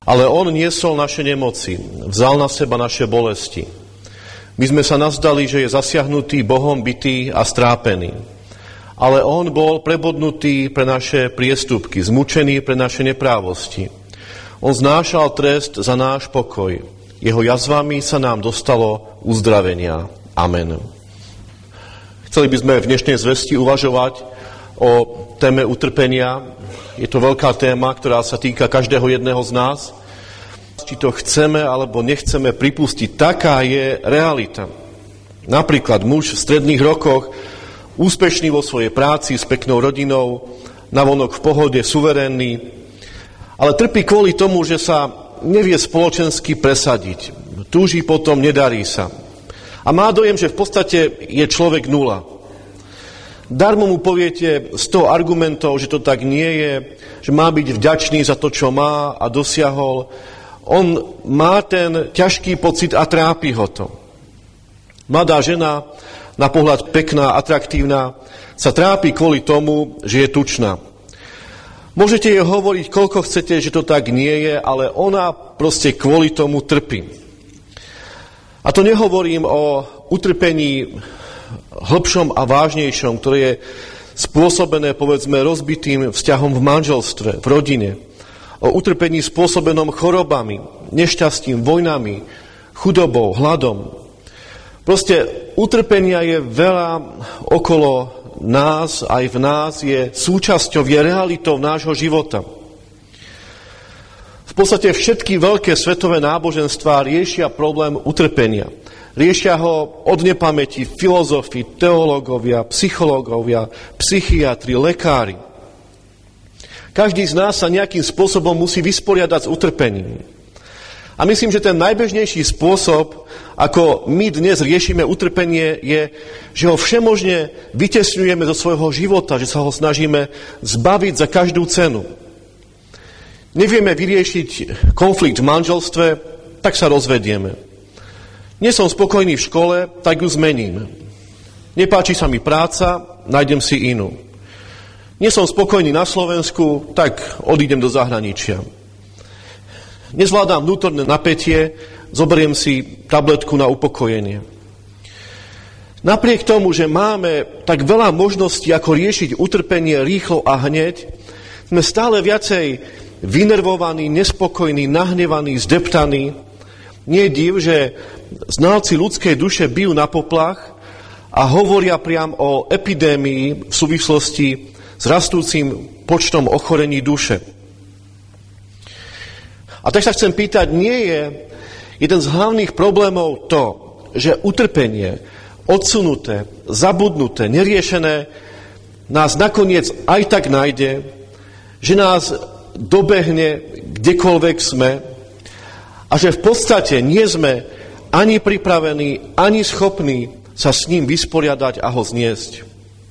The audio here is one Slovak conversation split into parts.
Ale on niesol naše nemoci, vzal na seba naše bolesti. My sme sa nazdali, že je zasiahnutý Bohom, bitý a strápený. Ale on bol prebodnutý pre naše priestupky, zmučený pre naše neprávosti. On znášal trest za náš pokoj. Jeho jazvami sa nám dostalo uzdravenia. Amen. Chceli by sme v dnešnej zvesti uvažovať o téme utrpenia. Je to veľká téma, ktorá sa týka každého jedného z nás. Či to chceme alebo nechceme pripustiť, taká je realita. Napríklad muž v stredných rokoch, úspešný vo svojej práci, s peknou rodinou, navonok v pohode, suverénny, ale trpí kvôli tomu, že sa nevie spoločensky presadiť. Túži potom, nedarí sa. A má dojem, že v podstate je človek nula. Darmo mu poviete 100 argumentov, že to tak nie je, že má byť vďačný za to, čo má a dosiahol. On má ten ťažký pocit a trápi ho to. Mladá žena, na pohľad pekná, atraktívna, sa trápi kvôli tomu, že je tučná. Môžete jej hovoriť, koľko chcete, že to tak nie je, ale ona proste kvôli tomu trpí. A to nehovorím o utrpení hlbšom a vážnejšom, ktoré je spôsobené, povedzme, rozbitým vzťahom v manželstve, v rodine. O utrpení spôsobenom chorobami, nešťastím, vojnami, chudobou, hladom. Proste utrpenia je veľa okolo nás, aj v nás, je súčasťou, je realitou nášho života. V podstate všetky veľké svetové náboženstvá riešia problém utrpenia. Riešia ho od nepamäti filozofi, teológovia, psychológovia, psychiatri, lekári. Každý z nás sa nejakým spôsobom musí vysporiadať s utrpením. A myslím, že ten najbežnejší spôsob, ako my dnes riešime utrpenie, je, že ho všemožne vytesňujeme zo svojho života, že sa ho snažíme zbaviť za každú cenu. Nevieme vyriešiť konflikt v manželstve, tak sa rozvedieme. Nie som spokojný v škole, tak ju zmením. Nepáči sa mi práca, nájdem si inú. Nie som spokojný na Slovensku, tak odídem do zahraničia. Nezvládam vnútorné napätie, zoberiem si tabletku na upokojenie. Napriek tomu, že máme tak veľa možností, ako riešiť utrpenie rýchlo a hneď, sme stále viacej vynervovaní, nespokojní, nahnevaní, zdeptaní. Nie je div, že znalci ľudskej duše bijú na poplach a hovoria priam o epidémii v súvislosti s rastúcim počtom ochorení duše. A tak sa chcem pýtať, nie je jeden z hlavných problémov to, že utrpenie, odsunuté, zabudnuté, neriešené, nás nakoniec aj tak nájde, že nás dobehne kdekoľvek sme a že v podstate nie sme ani pripravení, ani schopní sa s ním vysporiadať a ho zniesť.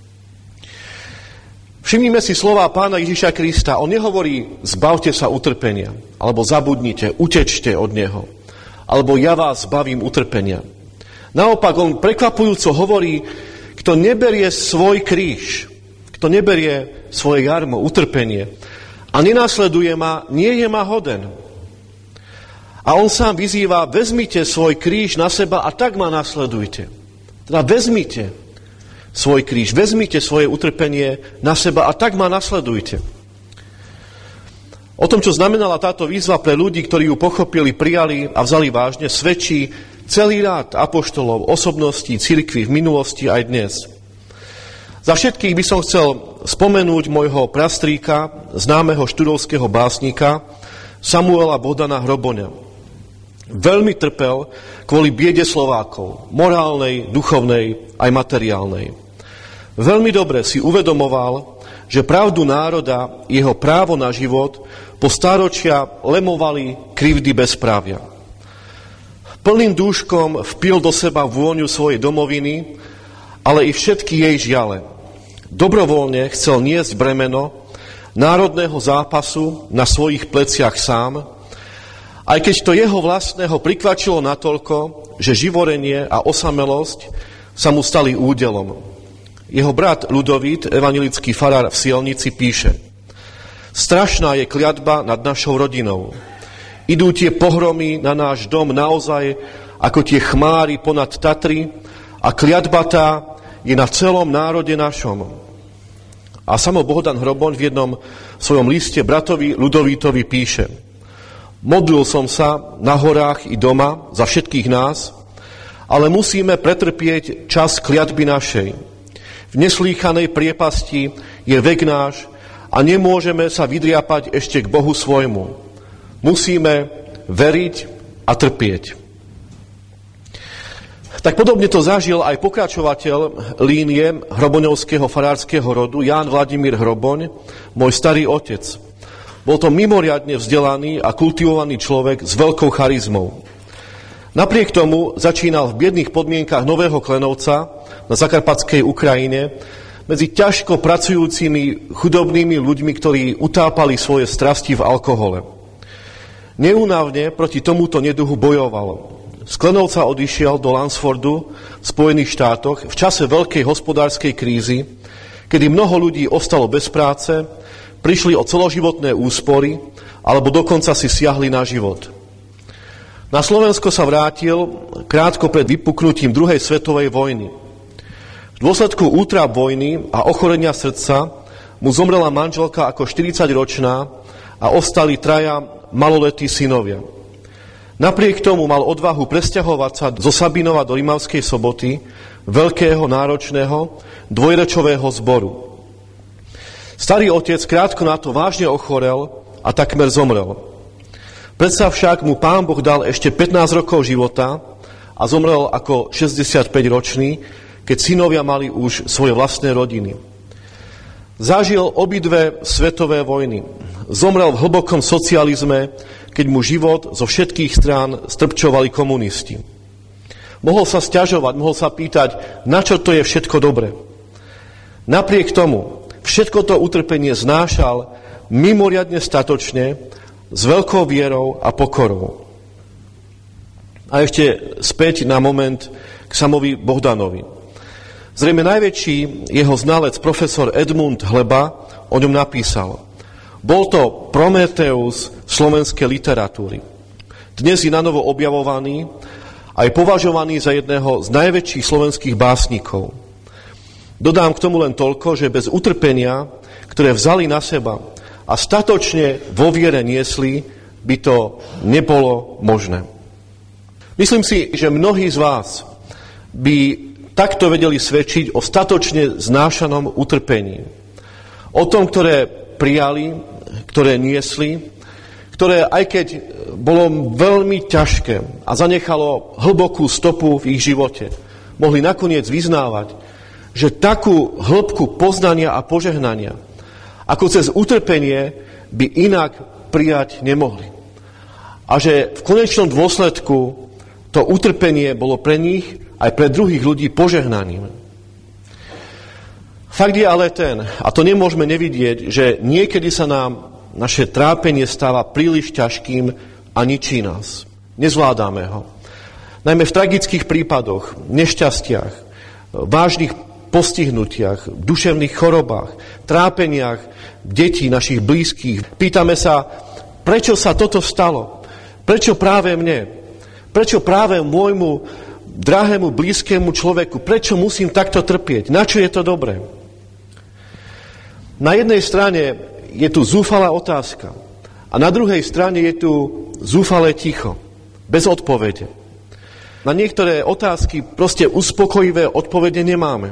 Všimnime si slová Pána Ježiša Krista. On nehovorí, zbavte sa utrpenia, alebo zabudnite, utečte od neho, alebo ja vás zbavím utrpenia. Naopak, on prekvapujúco hovorí, kto neberie svoj kríž, kto neberie svoje jarmo, utrpenie a nenasleduje ma, nie je ma hoden. A on sám vyzýva, vezmite svoj kríž na seba a tak ma nasledujte. Teda vezmite svoj kríž, vezmite svoje utrpenie na seba a tak ma nasledujte. O tom, čo znamenala táto výzva pre ľudí, ktorí ju pochopili, prijali a vzali vážne, svedčí celý rád apoštolov, osobností, cirkvi v minulosti aj dnes. Za všetkých by som chcel spomenúť môjho prastríka, známeho študovského básnika, Samuela Bohdana Hroboňa. Veľmi trpel kvôli biede Slovákov, morálnej, duchovnej aj materiálnej. Veľmi dobre si uvedomoval, že pravdu národa, jeho právo na život po stáročia lemovali krivdy bezprávia. Plným dúškom vpil do seba vôňu svojej domoviny, ale i všetky jej žiale. Dobrovoľne chcel niesť bremeno národného zápasu na svojich pleciach sám, aj keď to jeho vlastného prikvačilo natoľko, že živorenie a osamelosť sa mu stali údelom. Jeho brat Ľudovít, evanjelický farár v Sielnici, píše: Strašná je kliatba nad našou rodinou. Idú tie pohromy na náš dom naozaj ako tie chmáry ponad Tatry a kliatba tá je na celom národe našom. A samo Bohdan Hroboň v jednom svojom liste bratovi Ľudovítovi píše: Modlil som sa na horách i doma za všetkých nás, ale musíme pretrpieť čas kliatby našej. V neslýchanej priepasti je vek náš a nemôžeme sa vydriapať ešte k Bohu svojmu. Musíme veriť a trpieť. Tak podobne to zažil aj pokračovateľ línie hroboňovského farárskeho rodu Ján Vladimír Hroboň, môj starý otec. Bol to mimoriadne vzdelaný a kultivovaný človek s veľkou charizmou. Napriek tomu začínal v biedných podmienkach Nového Klenovca na zakarpatskej Ukrajine medzi ťažko pracujúcimi chudobnými ľuďmi, ktorí utápali svoje strasti v alkohole. Neúnavne proti tomuto neduhu bojoval. Z Klenovca odišiel do Lansfordu v Spojených štátoch v čase veľkej hospodárskej krízy, kedy mnoho ľudí ostalo bez práce, prišli o celoživotné úspory alebo dokonca si siahli na život. Na Slovensko sa vrátil krátko pred vypuknutím druhej svetovej vojny. V dôsledku útrap vojny a ochorenia srdca mu zomrela manželka ako 40-ročná a ostali 3 maloletí synovia. Napriek tomu mal odvahu presťahovať sa zo Sabinova do Rimavskej Soboty, veľkého, náročného, dvojrečového zboru. Starý otec krátko na to vážne ochorel a takmer zomrel. Predsa však mu Pán Boh dal ešte 15 rokov života a zomrel ako 65-ročný, keď synovia mali už svoje vlastné rodiny. Zažil obidve svetové vojny. Zomrel v hlbokom socializme, keď mu život zo všetkých strán strpčovali komunisti. Mohol sa sťažovať, mohol sa pýtať, na čo to je všetko dobré. Napriek tomu, všetko to utrpenie znášal mimoriadne statočne, s veľkou vierou a pokorou. A ešte späť na moment k samovi Bohdanovi. Zrejme najväčší jeho znalec, profesor Edmund Hleba, o ňom napísal: Bol to Prometeus slovenskej literatúry. Dnes je nanovo objavovaný a je považovaný za jedného z najväčších slovenských básnikov. Dodám k tomu len toľko, že bez utrpenia, ktoré vzali na seba a statočne vo viere niesli, by to nebolo možné. Myslím si, že mnohí z vás by takto vedeli svedčiť o statočne znášanom utrpení. O tom, ktoré prijali, ktoré niesli, ktoré aj keď bolo veľmi ťažké a zanechalo hlbokú stopu v ich živote, mohli nakoniec vyznávať, že takú hĺbku poznania a požehnania, ako cez utrpenie, by inak prijať nemohli. A že v konečnom dôsledku to utrpenie bolo pre nich aj pre druhých ľudí požehnaním. Fakt je ale ten, a to nemôžeme nevidieť, že niekedy sa nám naše trápenie stáva príliš ťažkým a ničí nás. Nezvládame ho. Najmä v tragických prípadoch, nešťastiach, vážnych postihnutiach, duševných chorobách, trápeniach detí, našich blízkych. Pýtame sa, prečo sa toto stalo? Prečo práve mne? Prečo práve môjmu drahému, blízkému človeku? Prečo musím takto trpieť? Na čo je to dobré? Na jednej strane je tu zúfalá otázka a na druhej strane je tu zúfalé ticho, bez odpovede. Na niektoré otázky proste uspokojivé odpovede nemáme.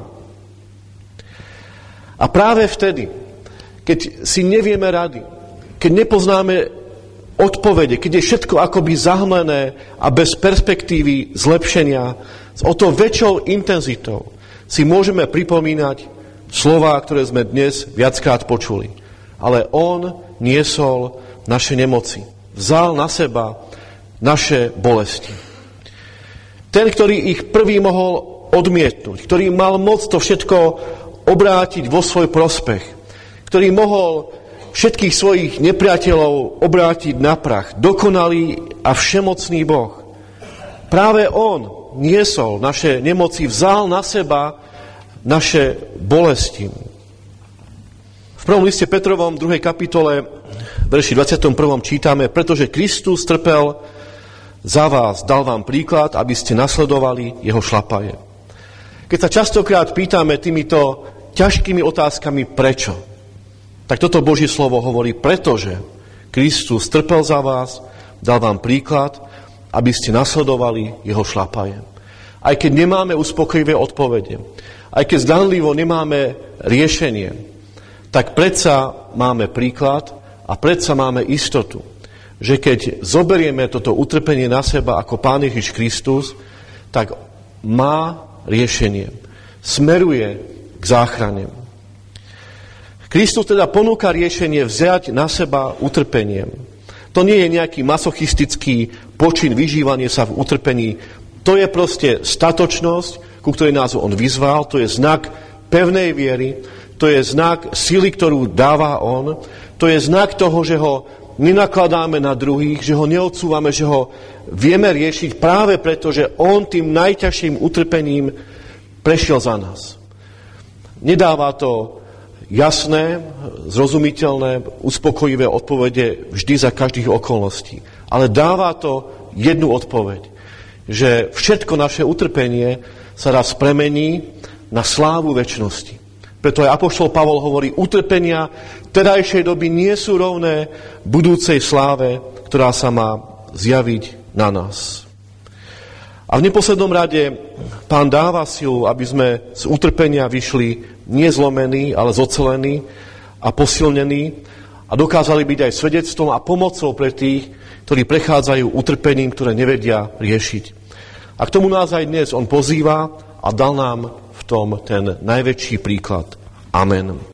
A práve vtedy, keď si nevieme rady, keď nepoznáme odpovede, keď je všetko akoby zahmlené a bez perspektívy zlepšenia, s o to väčšou intenzitou si môžeme pripomínať slová, ktoré sme dnes viackrát počuli. Ale on niesol naše nemoci. Vzal na seba naše bolesti. Ten, ktorý ich prvý mohol odmietnúť, ktorý mal moc to všetko obrátiť vo svoj prospech, ktorý mohol všetkých svojich nepriateľov obrátiť na prach, dokonalý a všemocný Boh. Práve on niesol naše nemoci, vzal na seba naše bolesti. V prvom liste Petrovom, 2. kapitole, verši 21. čítame, pretože Kristus trpel za vás, dal vám príklad, aby ste nasledovali jeho šlapaje. Keď sa častokrát pýtame týmito ťažkými otázkami prečo, tak toto Božie slovo hovorí, pretože Kristus trpel za vás, dal vám príklad, aby ste nasledovali jeho šlapaje. Aj keď nemáme uspokojivé odpovede, aj keď zdanlivo nemáme riešenie, tak predsa máme príklad a predsa máme istotu, že keď zoberieme toto utrpenie na seba ako Pán Ježiš Kristus, tak má riešenie. Smeruje k záchrane. Kristus teda ponúka riešenie vziať na seba utrpenie. To nie je nejaký masochistický počin vyžívanie sa v utrpení. To je proste statočnosť, ku ktorej nás on vyzval. To je znak pevnej viery. To je znak sily, ktorú dáva on. To je znak toho, že ho nenakladáme na druhých, že ho neodsúvame, že ho vieme riešiť práve preto, že on tým najťažším utrpením prešiel za nás. Nedáva to jasné, zrozumiteľné, uspokojivé odpovede vždy za každých okolností. Ale dáva to jednu odpoveď, že všetko naše utrpenie sa raz premení na slávu večnosti. Preto aj apoštol Pavol hovorí, utrpenia terajšej doby nie sú rovné budúcej sláve, ktorá sa má zjaviť na nás. A v neposlednom rade Pán dáva silu, aby sme z utrpenia vyšli nie zlomení, ale zocelení a posilnení a dokázali byť aj svedectvom a pomocou pre tých, ktorí prechádzajú utrpením, ktoré nevedia riešiť. A k tomu nás aj dnes on pozýva a dal nám v tom ten najväčší príklad. Amen.